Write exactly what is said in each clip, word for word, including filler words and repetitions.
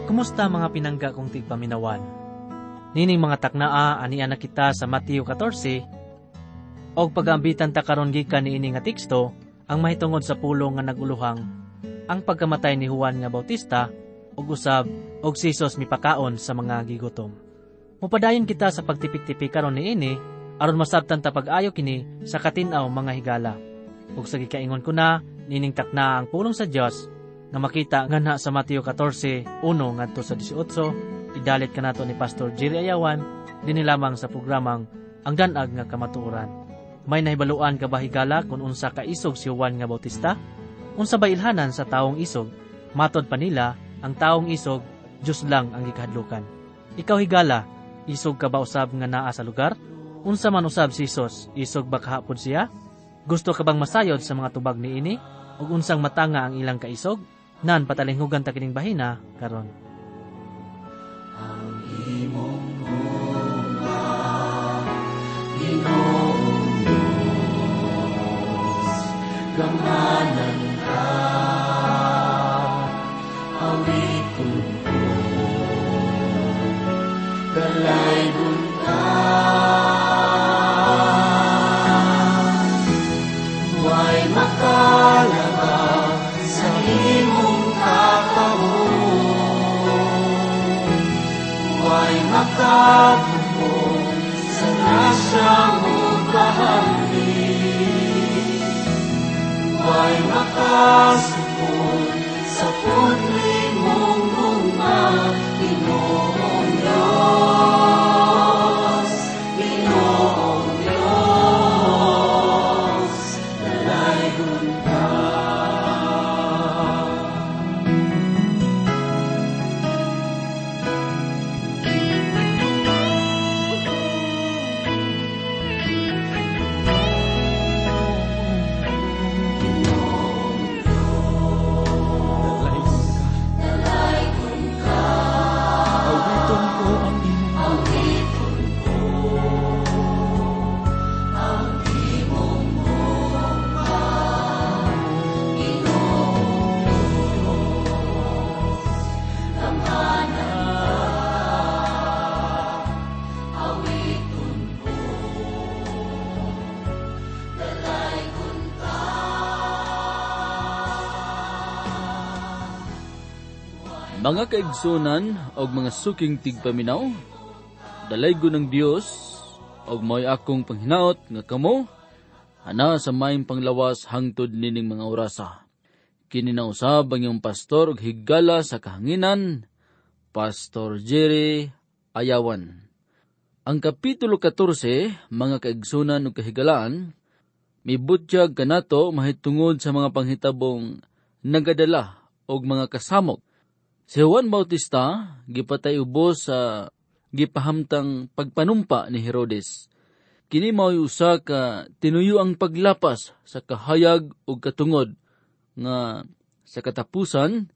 Kumusta mga pinangga kong tigpaminawan? Nining mga taknaa ania na kita sa Mateo fourteen, og pagambitan ta karon gikan niini nga teksto ang mahitungod sa pulong nga naguluhang ang pagkamatay ni Juan nga Bautista ug usab og si Jesus mipakaon sa mga gigutom. Mupadayon kita sa pagtipik-tipik karon niini aron masabtan ta pag-ayo kini sa katin-aw mga higala. Ug sa gikaingon ko na nining takna ang pulong sa Dios nga makita nganha sa Mateo fourteen one ngadto sa eighteen. Idalit ka nato ni Pastor Jerry Ayawan dinhi lamang sa programang Ang Danag nga Kamatuoran. May nahibaluan ka ba higala kung unsa ka isog si Juan nga Bautista? Unsa ba ilhanan sa taong isog? Matod pa nila, ang taong isog Dios lang ang gikahadlukan. Ikaw higala, isog ka ba usab nga naa sa lugar? Unsa man usab si Jesus, isog ba kahapon siya? Gusto ka bang masayod sa mga tubag niini? Ug unsang matanga ang ilang kaisog? Nan patalinghugan ta kining bahina karon. Ang imong bunga, Ginoong Diyos, gamanan ka, awiton ko, dalaygon ka, huwag makalabang sa imong kakahon. Huwag makatupong sa grasya mong kahamlin. Huwag makasupong sa punli mong bunga, Ginoong Diyos, Ginoong Diyos, dalaygon ka. Mga kaigsunan og mga suking tigpaminaw, dalaygon ng Dios og mo'y akong panghinaot nga kamo ana sa maayong panglawas hangtod nining mga orasa. Kini na usab ang iyong pastor og higala sa kahanginan, Pastor Jerry Ayawan. Ang kapitulo fourteen, mga kaigsunan ug kahigalaan, mibutyag kanato mahitungod sa mga panghitabong nagadala og mga kasamok. Si Juan Bautista gipatay ubos sa gipahamtang pagpanumpa ni Herodes. Kini mao'y usa ka tinuyuang paglapas sa kahayag ug katungod nga sa katapusan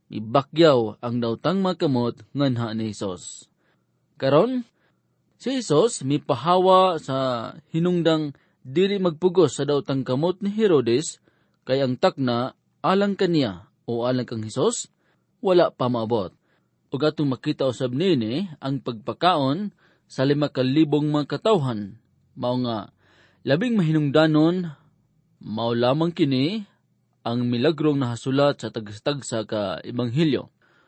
ibakyaw ang daotang makamot nganha ni Hesus. Karon si Hesus mipahawa sa hinungdang dili magpugos sa daotang kamot ni Herodes kay ang takna alang kaniya o alang kang Hesus wala pa maabot. Ug atong makita usab nini ang pagpakaon sa lima ka libong mga katawhan. Mao nga labing mahinungdanon, mao lamang kini ang milagrong nahasulat sa tagsa-tagsa ka ebanghelyo.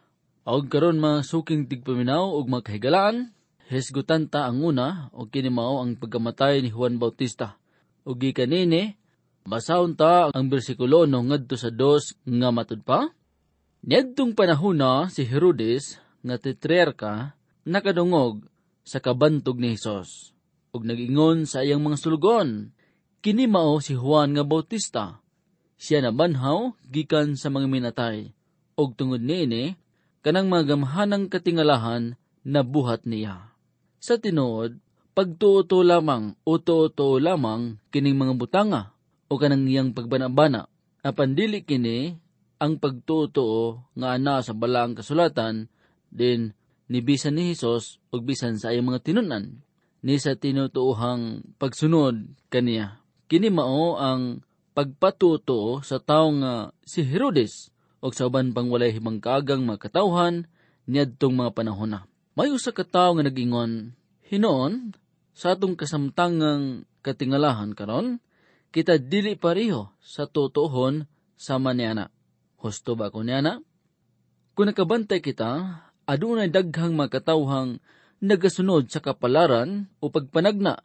Og karon mga suking tigpaminaw ug mga kahigalaan, hisgutan ta ang una og kini mao ang pagkamatay ni Juan Bautista. Ug gikan nini basahon ta ang bersikulo no ngadto sa dos nga matud pa. Niadtong panahona si Herodes nga tetrarka nakadungog sa kabantog ni Hesus ug nag-ingon sa iyang mga sulugon, kini mao si Juan nga Bautista. Siya nabanhaw gikan sa mga minatay ug tungod niini kanang mga gamhanang katingalahan nabuhat niya. Sa tinuod, pagtuoto lamang o tuoto lamang kining mga butanga o kanang iyang pagbanabana. Apan dili kini ang pagtuotoo nga ana sa balaang kasulatan din ni bisan ni Hesus ug bisan sa iyang mga tinun-an ni sa tinutuohang pagsunod kaniya. Kini mao ang pagpatuto sa tawo nga si Herodes ug sa uban pang walay himang kaagang mga katawhan niadtong mga panahon na. May usa ka tawo nga nag-ingon, hinoon sa atong kasamtangang katingalahan karon, kita dili pareho sa totoohon sama niana. Husto ba ko niana? Kung nakabantay kita, adunay daghang mga katawhang nagasunod sa kapalaran o pagpanagna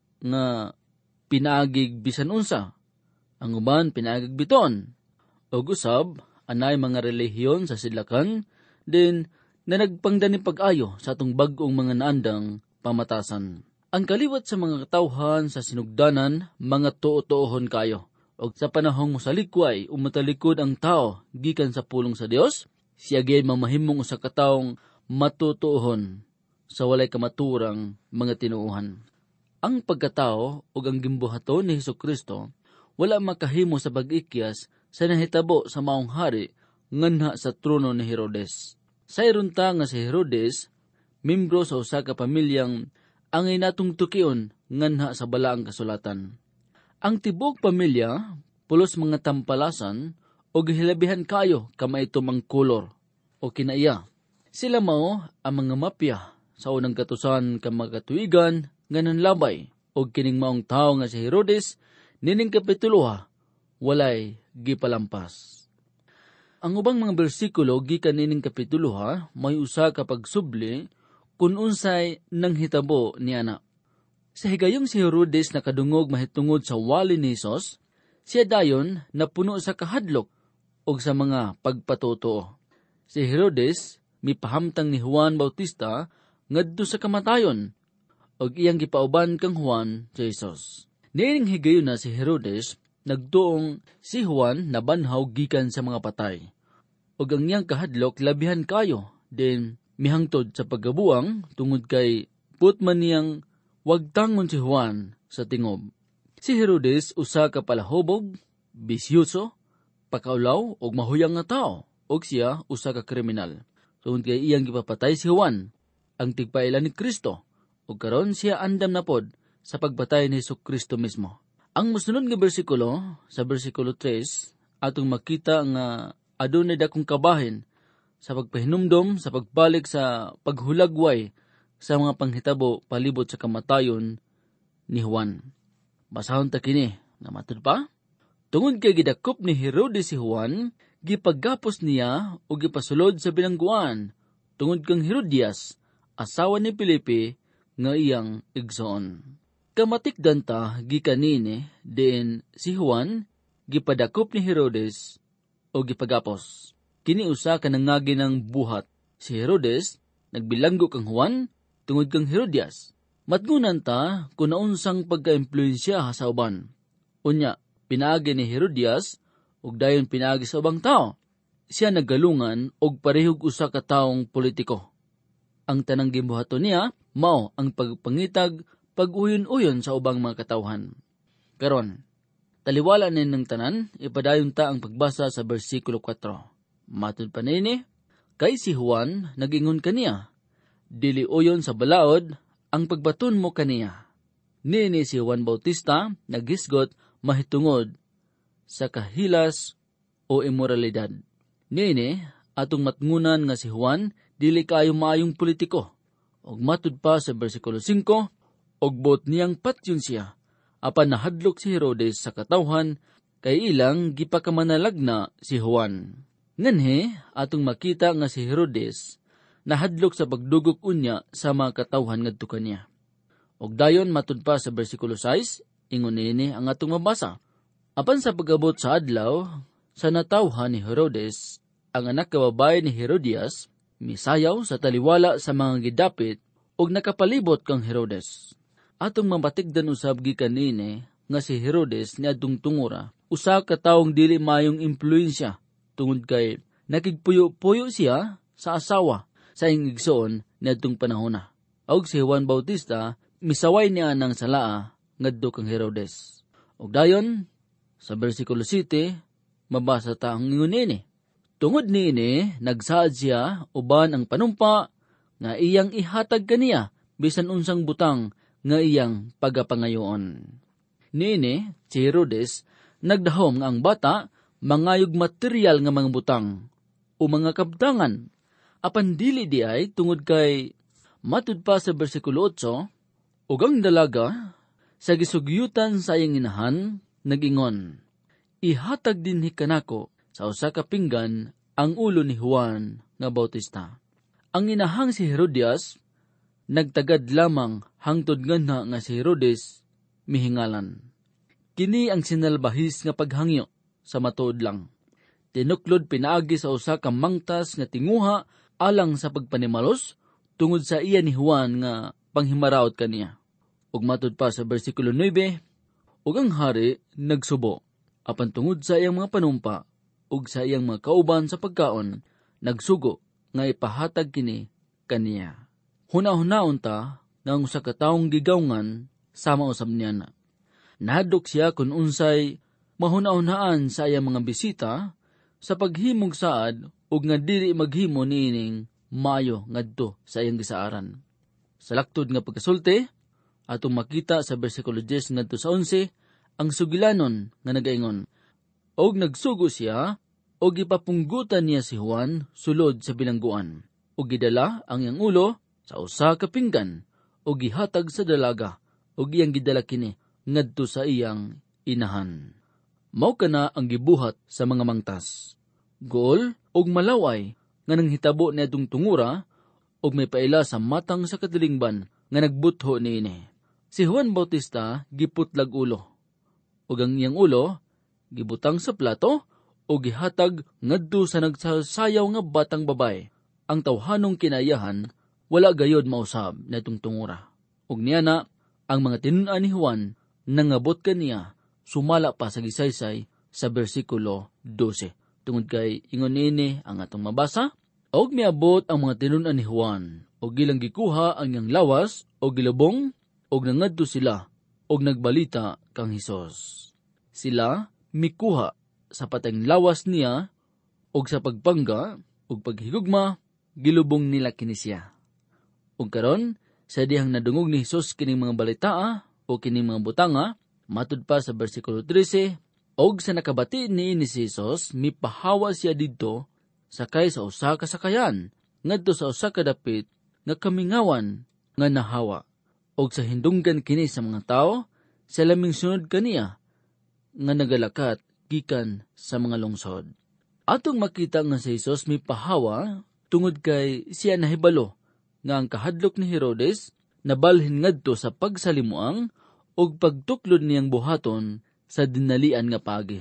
nga pinaagig bisan unsa. Ang uban pinaagig biton. Og usab, anay mga relihiyon sa sidlakan, din na nagpangdani pag-ayo sa atong bag-ong mga naandang pamatasan. Ang kaliwat sa mga katawhan sa sinugdanan, mga tuo-tuohon kayo. Og sa panahong musalikway, umatalikod ang tao gikan sa pulong sa Dios, siya gyud mamahimong usa ka tawong matutuohon sa walay kamaturang mga tinuuhan. Ang pagkatao ug ang gimbuhaton ni Hesukristo wala makahimo sa pag-ikyas sa nahitabo sa maong hari nganha sa trono ni Herodes. Sayron ta nga si Herodes, membro sa usa ka pamilyang angay natong tukion nganha sa balaang kasulatan. Ang tibok pamilya pulos mga tampalasan o gihilabihan kayo kamay tumang kolor o kinaiya. Sila mao ang mga mapya sa unang katusan ka mga katuigan nga nanlabay o kining maong tao nga si Herodes nining kapitulo walay gipalampas. Ang ubang mga bersikulo gikan nining kapitulo may usa ka pagsubli kun unsay nanghitabo niana. Sa higayong si Herodes nakadungog mahitungod sa wali ni Hesus, siya dayon napuno sa kahadlok og sa mga pagpatutuo. Si Herodes mipahamtang ni Juan Bautista ngadto sa kamatayon og iyang gipauban kang Juan sa Hesus. Nining higayon na si Herodes nagtuong si Juan nabanhaw gikan sa mga patay. Og ang iyang kahadlok labihan kayo din mihangtod sa paggabuang tungod kay putman niyang wagtangon si Juan sa tingob. Si Herodes usa ka palahubog, bisyoso, pakaulaw og mahuyang nga tao, og siya usa ka kriminal. Tungod kay iyang gipapatay si Juan, ang tigpailan ni Kristo, ug karon siya andam na pod sa pagpatay ni Hesukristo mismo. Ang mosunod nga bersikulo, sa bersikulo tres, atong makita nga adunay dakong kabahin sa pagpahinumdom sa pagbalik sa paghulagway sa mga panghitabo palibot sa kamatayon ni Juan. Basahon ta kini, nga matud pa? Tungod kay gidakop ni Herodes si Juan, gipaggapos niya o gipasulod sa bilangguan tungod kang Herodias, asawa ni Felipe nga iyang igsoon. Kamatikdan ta gikanini din si Juan gipadakop ni Herodes o gipagapos. Kini usa ka nangagi ng buhat. Si Herodes nagbilanggo kang Juan tungod kang Herodias. Matngunan ta kung naunsang pagka-impluensya sa uban. Unya, pinaagi ni Herodias ug dayon pinaagi sa ubang tao. Siya naggalungan og parehog usa ka taong politiko. Ang tanang gimbuhaton niya mao ang pagpangitag pag-uyon-uyon sa ubang mga katawhan. Karon, taliwala nin ng tanan, ipadayon ta ang pagbasa sa bersikulo four. Matud pa nini, kay si Juan nagingon kaniya, dili uyon sa balaod ang pagbaton mo kaniya. Nini si Juan Bautista naghisgot mahitungod sa kahilas o imoralidad. Nini atong matngunan nga si Juan dili kayo maayong politiko. Og matud pa sa bersikulo five, og bot niyang patyon siya, apan nahadlok si Herodes sa katawhan, kay ilang gipakamanalagna si Juan. Nganhi, atong makita nga si Herodes, nahadlok sa pagdugok unya sa mga katawhan ngadto kaniya. Og dayon matud pa sa bersikulo six, ingon nini ang atong mabasa. Apan sa pagabot sa adlaw, sa natawhan ni Herodes, ang anak kababay ni Herodias, misayaw sa taliwala sa mga gidapit, og nakapalibot kang Herodes. Atong mabatigdan usab gikan nini nga si Herodes niadtong tungura, usa ka tawong dili mayong impluwensya tungod kay nakigpuyo-puyo siya sa asawa sa iyang igsoon niadtong panahon na. Og si Juan Bautista misaway niya ng salaa ngadto kang Herodes. Og dayon sa bersikulo seven mabasa ta ang ingon nini. Tungod niini nagsaad siya uban ang panumpa nga iyang ihatag kaniya bisan unsang butang nga iyang pagapangayoon. Niini si Herodes nagdahom nga ang bata mangayog material nga mga butang o mga kabtangan Apan dili di ay tungod kay matud pa sa bersikulo eight, ug ang dalaga sa gisugyutan sa iyang inahan nagingon, ihatag dinhi kanako sa usa ka pinggan ang ulo ni Juan nga Bautista. Ang inahang si Herodias nagtagad lamang hangtod nganha nga si Herodes mihingalan. Kini ang sinalbahis nga paghangyo sa matuod lang. Tinuklod pinaagi sa usa ka mangtas nga tinguha alang sa pagpanimalos tungod sa iya ni Juan nga panghimaraot kaniya. Ug matud pa sa bersikulo nine, ug ang hari nagsubo, apan tungod sa iyang mga panumpa ug sa iyang mga kauban sa pagkaon, nagsugo nga ipahatag kini kaniya. Huna-hunaon ta nga ang usa ka tawong gigawngan sama usab niya na. Nahadlok siya kun unsay mahuna-hunaan sa iyang mga bisita sa paghimog saad ug nga dili maghimo niining maayo ngadto sa iyang gisaaran. Sa laktod nga pagkasulti, atong makita sa bersikulo ten ngadto sa eleven, ang sugilanon nga nagaingon, og nagsugo siya, og ipapunggutan niya si Juan sulod sa bilangguan, og gidala ang iyang ulo sa usa ka pinggan, og gihatag sa dalaga, og iyang gidala kini ngadto sa iyang inahan. Mao kana ang gibuhat sa mga mangtas. Gool og malaway nga nanghitabo niadtong tungura, og may paila sa matang sa kadilingban nga nagbutho niini. Si Juan Bautista giputlag ulo, ug ang iyang ulo gibutang sa plato o gihatag ngadto sa nagsasayaw nga batang babay. Ang tawhanong kinayahan wala gayod mausab na itong tungura. Ug niyana ang mga tinun-an ni Juan nangabot kaniya sumala pa sa gisaysay sa bersikulo twelve. Tungod kay ingon niini ang atong mabasa, og miabot ang mga tinun-an ni Juan og gilang gikuha ang iyang lawas og gilubong og nangadto sila og nagbalita kang Hesus. Sila mikuha sa patayng lawas niya og sa pagpangga ug paghigugma gilubong nila kini siya. Ug karon sa dihang nadungog ni Hesus kining mga balitaa o kining mga butanga, matud pa sa bersikulo thirteen, og sa nakabati ni si Hesus mipahawa siya didto sakay sa usa ka sakayan ngadto sa usa ka dapit nga kamingawan nga nahawa. Og sa hindunggan kini sa mga tao, sa laming sunod kaniya nga nagalakat gikan sa mga lungsod. Atong makita nga si Hesus mipahawa tungod kay siya nahibalo nga ang kahadlok ni Herodes nabalhin ngadto sa pagsalimuang og pagtuklod niyang buhaton sa dinalian nga pagi.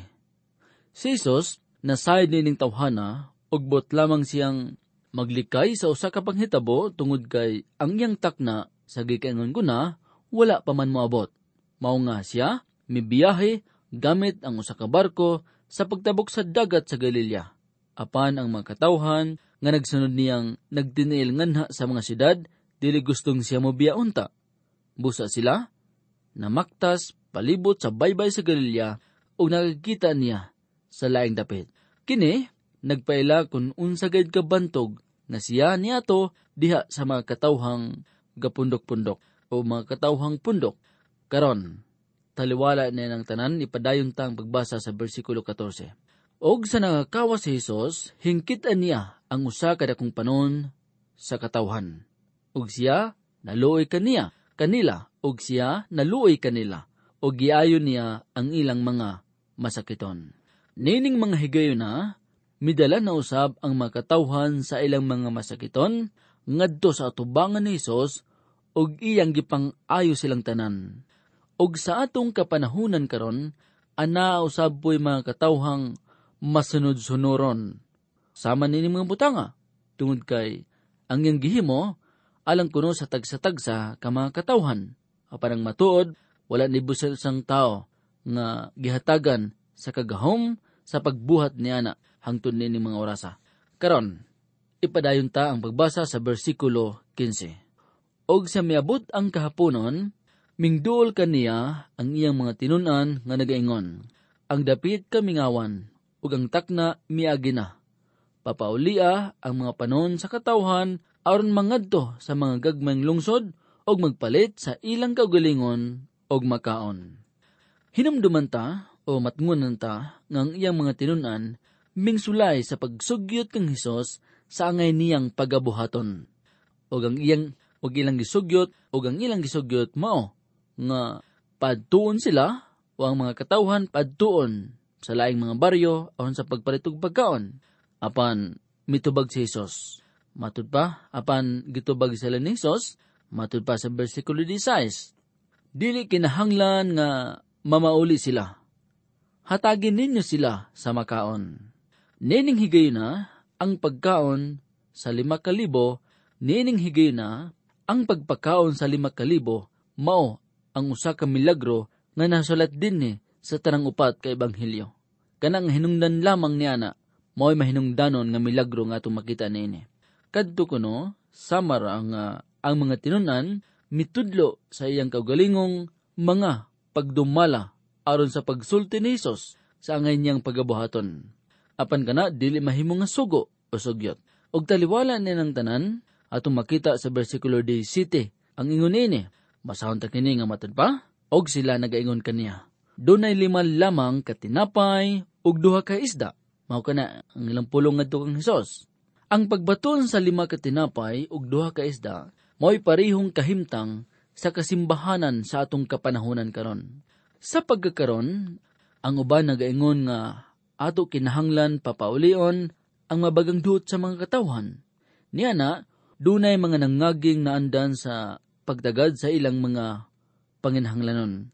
Si Hesus nasayod nining tawhana og bot lamang siyang maglikay sa usa ka panghitabo tungod kay ang iyang takna sa gikaingon kuna wala pa man moabot. Mao nga siya mibiyahe gamit ang usa ka barko sa pagtabok sa dagat sa Galilea. Apan ang mga katawhan nga nagsunod niyang nagtiniil nganha sa mga syudad dili gustong siya mobiyaunta. Busa sila namaktas palibot sa baybay sa Galilea ug nakakita niya sa laing dapit. Kini nagpaila kun unsa gayud ka bantog nga siya niato diha sa mga katawhang gapundok-pundok o mga katawhang pundok. Karon taliwala niya ng tanan ipadayon tang pagbasa sa bersikulo fourteen. Og sa nangakawa si Hesus, hingkitan niya ang usa ka dakong panon sa katawhan. Og siya naluoy kaniya kanila og siya naluoy kanila og giayon niya ang ilang mga masakiton. Nining mga higayon na midala na usab ang mga katawhan sa ilang mga masakiton ngadto sa atubangan ni Hesus og iyang gipang-ayo silang tanan. Og sa atong kapanahunan karon, ana usab po'y mga katawhang masunod-sunuron. Sama nini mga butanga, tungod kay ang iyang gihimo alang kuno sa tagsa-tagsa ka mga katawhan. Apan ang matuod, wala ni busel sang tao nga gihatagan sa kagahom sa pagbuhat ni ana hangtod nini mga orasa. Karon, ipadayon ta ang pagbasa sa bersikulo fifteen. Og sa miabot ang kahaponon, mingduol kaniya ang iyang mga tinun-an nga nagaingon, ang dapit kamingawan, ug ang takna miagi na. Papaulia ang mga panon sa katawhan aron mangadto sa mga gagmayng lungsod og magpalit sa ilang kaugalingon og makaon. Hinumduman ta o matngunan ta nga ang iyang mga tinun-an mingsulay sa pagsugyot kang Hesus sa angay niyang pagabuhaton. Og ang iyang og ilang gisugyot og ang ilang gisugyot mao nga padtuon sila o ang mga katawhan padtuon sa laing mga baryo aron sa pagparitog pagkaon. Apan mitubag si Jesus. Matud pa, apan gitubag sila ni Jesus, matud pa sa versikulo diyesais. Dili kinahanglan nga mamauli sila. Hatagin ninyo sila sa makaon. Nining higay na ang pagkaon sa lima kalibo, nining higay na ang pagpakaon sa lima kalibo, mao ang usa ka milagro nga nasulat din ni sa tanang upat ka ebanghelyo. Kanang hinungdan lamang niya na, mao'y mahinungdanon nga milagro nga itong makita niini. Kadto kuno, samar ang, uh, ang mga tinunan, mitudlo sa iyang kaugalingong mga pagdumala aron sa pagsulti ni Jesus sa angay niyang pagabuhaton. Apan kana, dili mahimo nga sugo o sugyot. Og taliwala niya ng tanan, atong makita sa versikulo diyesisiete, ang ingon niini, masahon ta kini nga matod pa, og sila nagaingon kaniya. Dunay lima lamang katinapay ug duha ka isda. Mao kana ang ilang pulong ngadto kang Hesus. Ang pagbaton sa lima ka tinapay ug duha ka isda mao'y parehong kahimtang sa kasimbahanan sa atong kapanahonan karon. Sa pagkakaron, ang uban nagaingon nga ato kinahanglan papaulion ang mabagang duot sa mga katawhan. Niana, dunay mga nangaging naandan sa pagtagad sa ilang mga panginahanglanon.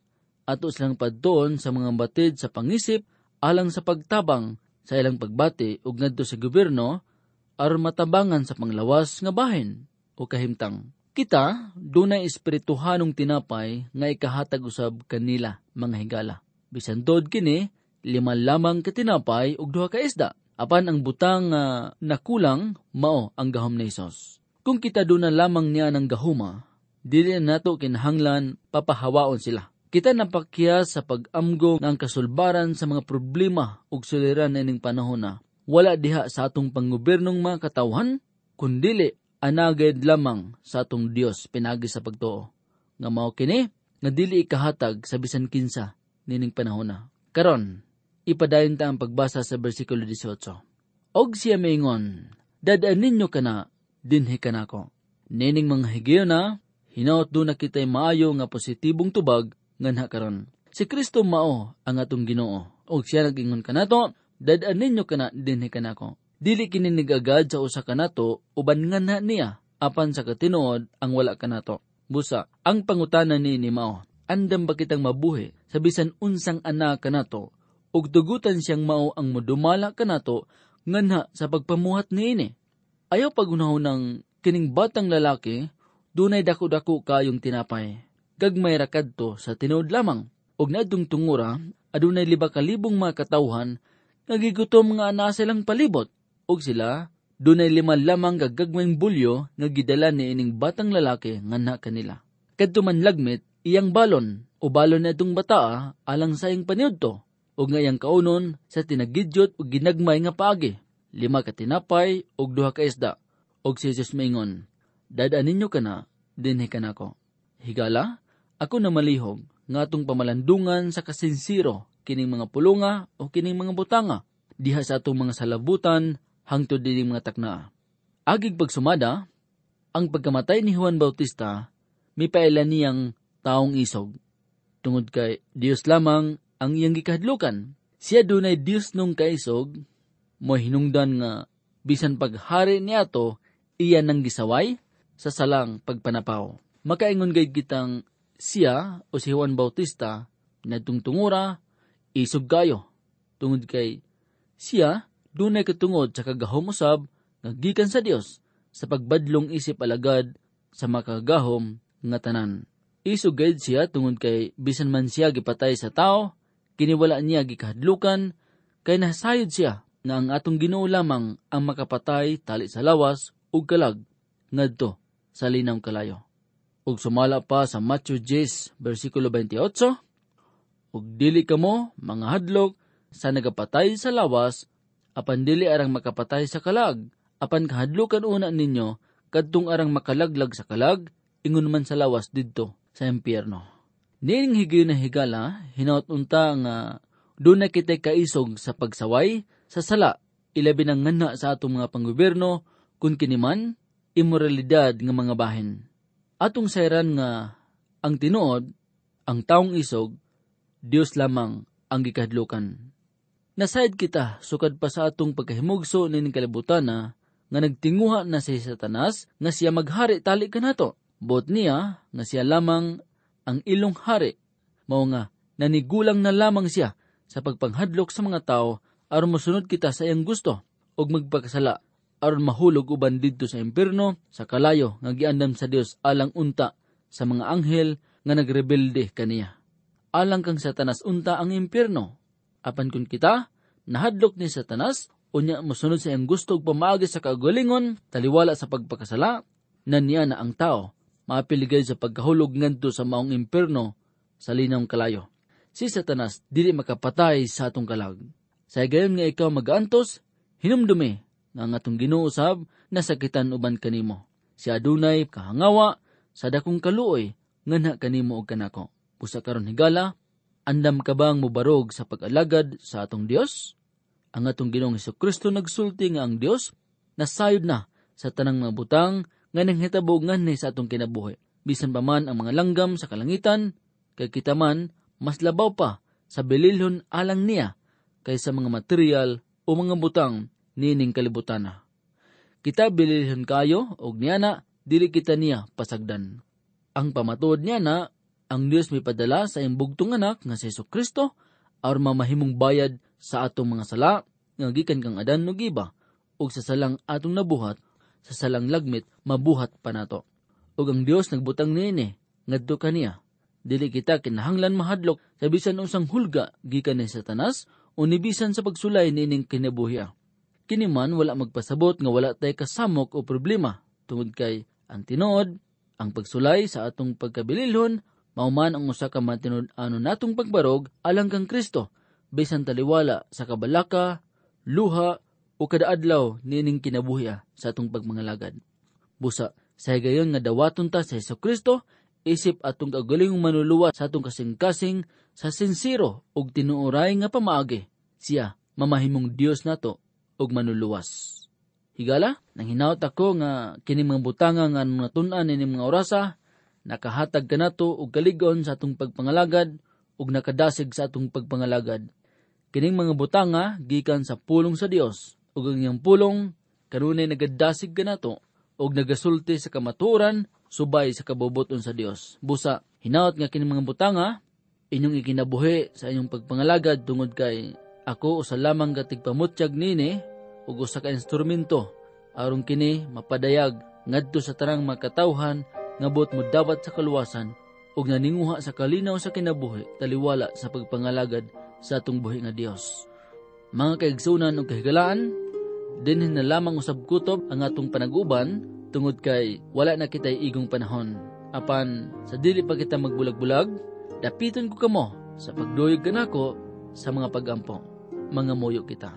Ato silang padton sa mga batid sa pangisip alang sa pagtabang sa ilang pagbati ug ngadto sa gobyerno aron matabangan sa panglawas nga bahin o kahimtang. Kita dunay espirituhanong tinapay nga ikahatag usab kanila mga higala. Bisan tod kini lima lamang ka tinapay ug duha ka isda. Apan ang butang nga uh, nakulang mao ang gahom ni Hesus. Kung kita duna lamang niya ng gahuma, dili nato kinahanglan papahawaon sila. Kita napakya sa pag-amgo ng kasulbaran sa mga problema ug suliran nining panahon na wala diha sa atong panggobernong mga katawhan, kundili anagad lamang sa atong Dios pinagi sa pagtuo. Nga mao kini nga dili ikahatag sa bisan kinsa nining panahon na. Karon, ipadayon ta ang pagbasa sa bersikulo diyesiyotso. Og siya maingon, dadaan ninyo kana dinhi kanako. Nining mga higayon na hinaot do na kita'y maayo nga positibong tubag nganha karon. Si Kristo mao ang atong Ginoo. Og siya nag-ingon kanato, dadaan ninyo kana dinhi kanako. Dili kini nigagad sa usa kanato uban nganha niya apan sa katinuod ang wala kanato. Busa, ang pangutana ni ni mao, andam ba kitang mabuhi sa bisan unsang anak kanato ug tugutan siyang mao ang modumala kanato nganha sa pagpamuhat niini. Ayaw pagunahon ng kining batang lalaki, dunay dako-dako kayong tinapay. Gagmay ra kadto sa tinuod lamang. Og naadtong tungura, adunay liba ka libong mga katawhan nagigutom nga ana silang palibot. Og sila, dunay lima lamang gagagmayng bulyo nga gidala ni ining batang lalaki nganha kanila. Kadto man lagmit, iyang balon o balon na itong bataa alang sa iyang paniudto. Og nga iyang kaunon sa tinagidyot o ginagmay nga paagi. Lima ka tinapay og duha ka isda. Og si Jesus maingon, dadaan ninyo kana, dinhi kanako. Higala, ako na malihog nga atong pamalandungan sa kasinsiro kining mga pulunga o kining mga butanga diha sa atong mga salabutan hangtod dining mga takna. Agig pagsumada, ang pagkamatay ni Juan Bautista mipailan niyang taong isog. Tungod kay Dios lamang ang iyang gikahadlukan. Siya dunay Dios nung kaisog, mo hinungdan nga bisan paghari niyato iya nang gisaway sa salang pagpanapaw. Makaingon gayud kitang siya o si Juan Bautista na tungtungura isog kayo. Tungod kay siya dunay katungod sa kagahom usab nga gikan sa Dios sa pagbadlong isip alagad sa makagahom nga tanan. Isog gayud siya tungod kay bisan man siya gipatay sa tao, kiniwala niya gikahadlukan kay nasayod siya nga ang atong Ginoo lamang ang makapatay tali sa lawas ug kalag ngadto sa linaw kalayo. Ug sumala pa sa Matthew ten, versikulo twenty-eight, ug dili kamo mga hadlok sa nagapatay sa lawas, apan dili arang makapatay sa kalag, apan kahadlukan una ninyo kadtong arang makalaglag sa kalag, ingon man sa lawas didto sa impyerno. Nining higayon na higala, hinaut unta nga doon na kita'y kaisog sa pagsaway sa sala, ilabi ng ngana sa atong mga panggobyerno, kun kiniman, immoralidad nga mga bahin. Atong sayran nga, ang tinuod, ang taong isog, Dios lamang ang gikahadlukan. Nasayad kita, sukad pa sa atong pagkahimugso nining kalibutan na, nga nagtinguha na si Satanas, nga siya maghari tali kanato. Bot niya, nga siya lamang ang ilong hari. Mao nga, nanigulang na lamang siya sa pagpanghadlok sa mga tao, aron mosunod kita sa iyang gusto, og magpakasala, aron mahulog uban didto sa impierno, sa kalayo nga giandam sa Dios alang unta sa mga anghel nga nagrebelde kaniya. Alang kang Satanas unta ang impierno. Apan kun kita nahadlok ni Satanas, unya mosunod sa iyang gusto ug pamaagi sa kagalingon, taliwala sa pagpakasala, naniya na ang tao maapiligay sa pagkahulog ngadto sa maong impierno sa linawng kalayo. Si Satanas dili makapatay sa atong kalag. Sa gayon nga ikaw mag-antos, hinumdumi nga ang atong Ginoo usab nasakitan uban kanimo. Si adunay kahangawa sa dakong kaluoy nganha kanimo og kanako. Busa karon higala, andam ka bang mubarog sa pag-alagad sa atong Dios? Ang atong Ginoong Hesukristo nagsulti nga ang Dios nasayod na sa tanang mga butang nga nanghitabo nganhi sa atong kinabuhi. Bisan pa man ang mga langgam sa kalangitan, kay kita man mas labaw pa sa bililhon alang niya kaysa mga material o mga butang nining kalibutana. Kita bililhon kayo og niya na dili kita niya pasagdan. Ang pamatuod niya na ang Dios may padala sa iyang bugtong anak nga si Jesucristo aron mamahimong bayad sa atong mga sala nga gikan kang Adan ug Eva ug sa salang atong nabuhat sa salang lagmit mabuhat pa nato. Ug ang Dios nagbutang niini ngadto kaniya. Dili kita kinahanglan mahadlok sa bisan unsang hulga gikan ni Satanas o ni bisan sa pagsulay nining kinabuhi. Kini man wala magpasabot nga wala tay kasamok o problema tungod kay ang tinuod, ang pagsulay sa atong pagkabililhon mao man ang usa ka matinud-anon natong pagbarog alang kang Kristo bisan taliwala sa kabalaka, luha o kadaadlaw nining kinabuhi sa atong pagmangalagad. Busa sa gayon nga dawaton ta sa Jesucristo, isip atong kagalingong manuluwa sa atong kasing-kasing sa sinsiro ug tinuoray nga pamaagi. Siya mamahimong Dios nato ug manuluwas. Higala, nang hinaut ako nga kini mga butanga nga natun-an ini mga orasa, nakahatag kanato og kaligon sa atong pagpangalagad ug nakadasig sa atong pagpangalagad. Kining mga butanga gikan sa pulong sa Dios ug ang iyang pulong kanunay nagadasig kanato ug nagasulti sa kamatuoran subay sa kabubuton sa Dios. Busa, hinaut nga kining mga butanga inyong ikinabuhi sa inyong pagpangalagad tungod kay ako usa lamang gatigpamutyag nini ug usa ka instrumento aron kini mapadayag ngadto sa tanang mga katawhan nga buot mo dawat sa kaluwasan ug naninguha sa kalinaw sa kinabuhi taliwala sa pagpangalagad sa atong buhi nga Dios. Mga kaigsunan ug kahigalaan, dinhin na lamang usab kutob ang atong panag-uban tungod kay wala na kitay igong panahon. Apan sa dili pa kita magbulag-bulag, dapiton ko kamo sa pagduyog kanako sa mga pagampo. Mga moyo kita.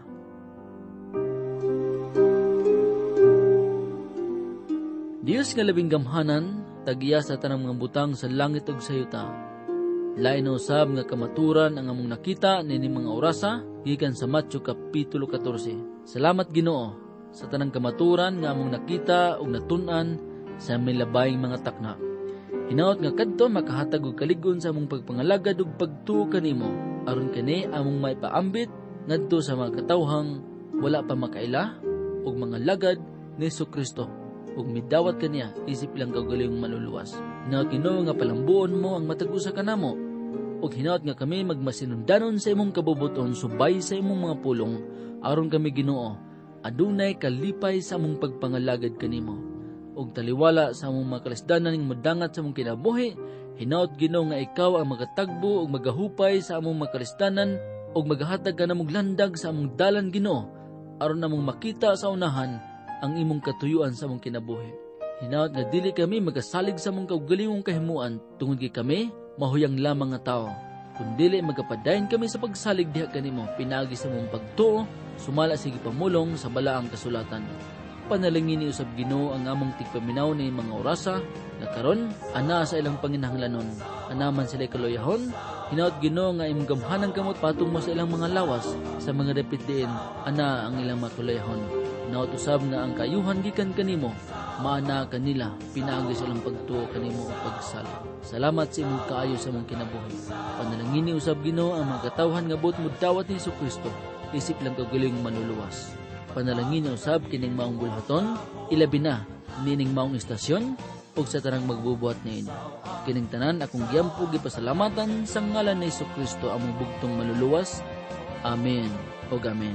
Dios nga labing gamhanan, tagiya sa tanang mga butang sa langit ug sa yuta. Lain na usab nga kamaturan ang among nakita nini mga orasa gikan sa Matthew kapitulo fourteen. Salamat Ginoo sa tanang kamaturan nga among nakita ug natun-an sa milabayng mga takna. Hinaut nga kadto makahatag og kaligon sa among pagpangalagad ug pagtuo kanimo aron kani among maipaambit ngadto sa mga katawhang wala pa makaila ug mga lagad ni Jesucristo ug midawat kaniya isip lang kaugalingong maluluwas. Hinaut Ginoo nga palambuon mo ang matag-usa kanamo ug hinaut nga kami magmasinundanon sa imong kabubuton subay sa imong mga pulong aron kami Ginoo adunay kalipay sa among pagpangalagad kanimo ug taliwala sa among mga kalasdanan ning modangat sa among kinabuhi. Hinaut Ginoo nga ikaw ang magatagbo ug magahupay sa among mga kalasdanan ug magahatag ka namong landag sa among dalan Ginoo aron namong makita sa unahan ang imong katuyuan sa among kinabuhi. Hinaut nga dili kami magasalig sa among kaugalingong kahimuan tungod kay kami mahuyang lamang nga tao. Kung dili magapadayon kami sa pagsalig diha kanimo pinaagi sa among pagtuo sumala sa gipamulong sa balaang kasulatan. Panalangin ni usab Ginoo ang among tigpaminaw ni mga orasa nga karon ana sa ilang panginahanglanon. Anaman sila kaluyahon Hinaot Ginoo nga imong gamhanan kamot patung mo sa ilang mga lawas sa mga dapitdiin ana ang ilang matulayhon. Hinaot usab na ang kayuhan gikan kanimo maana kanila pinaagi sa ilang pagtuo kanimo ug pagsalo. Salamat sa imong kaayo sa imong kinabuhi. Panalangin usab Ginoo ang mga katawhan nga buot mo dawat ni Jesucristo isip lang kagaling manluluwas. Panalangin usab kining maong bulhaton ilabi na nining maong istasyon ug sa tanang magbubuhat niini. Kining tanan akong giyampo gipasalamatan sa ngalan ni Jesucristo among bugtong maluluwas. Amen ug amen.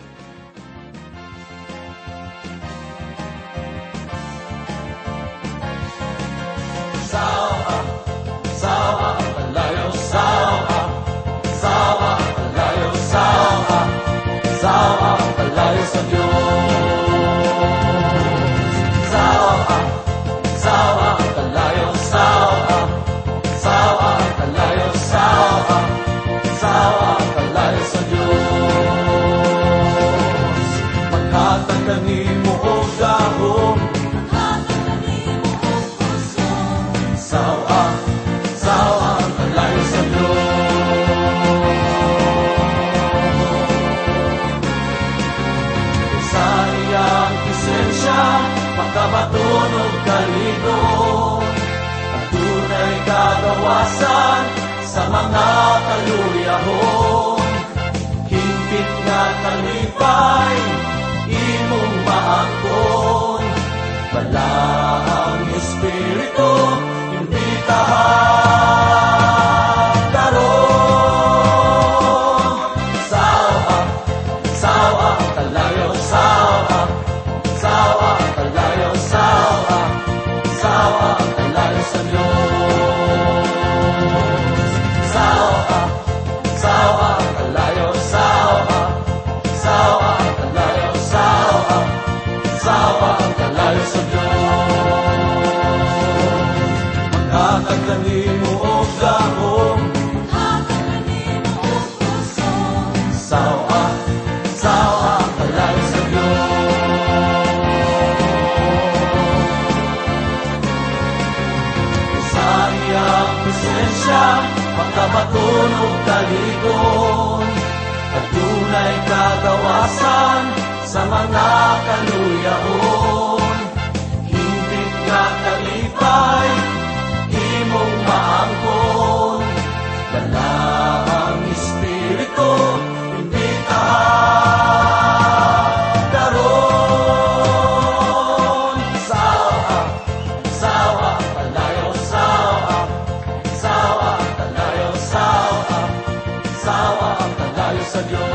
Sawa, sawa, palayo, sawa, sawa, palayo, sawa, sawa, palayo sa Diyos. Sawa, sawa, palayo, sawa, sawa, palayo, sawa, sawa, palayo sa Diyos. Maghatag kanimo og dahom, sawa, sawa, palayo sa Diyos. Sa iyang presensya, makabatunog kaligo, ang tunay kagawasan sa mga kaluyahon. Hingpit nga kalipay, imong maangkon, balang Espiritu, imbitahan karon. Sawa, sawa, kalayo, sawa, sawa, kalayo, sawa, sawa, kalayo sa Diyos. Sawa, sawa, kalayo, sawa, sawa, kalayo, sawa, sawa, kalayo sa Diyos. Maghatag kanimo og dahom, sawa, sawa, kalayo sa Diyos. Sa iyang presensya, makabatunog taligon, at tunay kagawasan sa mga kaluyahon. Hingpit nga kalipay, imong maangkon, balang Espiritu, imbitahan karon. Sawa, sawa, palayo, sawa, sawa, palayo, sawa, sawa, palayo sa Diyos.